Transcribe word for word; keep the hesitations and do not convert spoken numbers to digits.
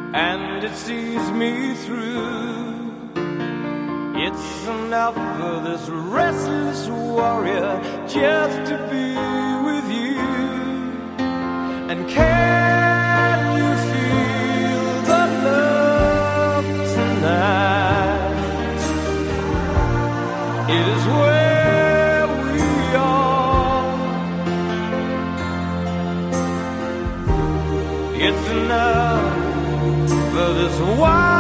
and it sees me through. It's enough for this restless warrior just to be with you. And can you feel the love tonight? It is where we are. It's enough for this wild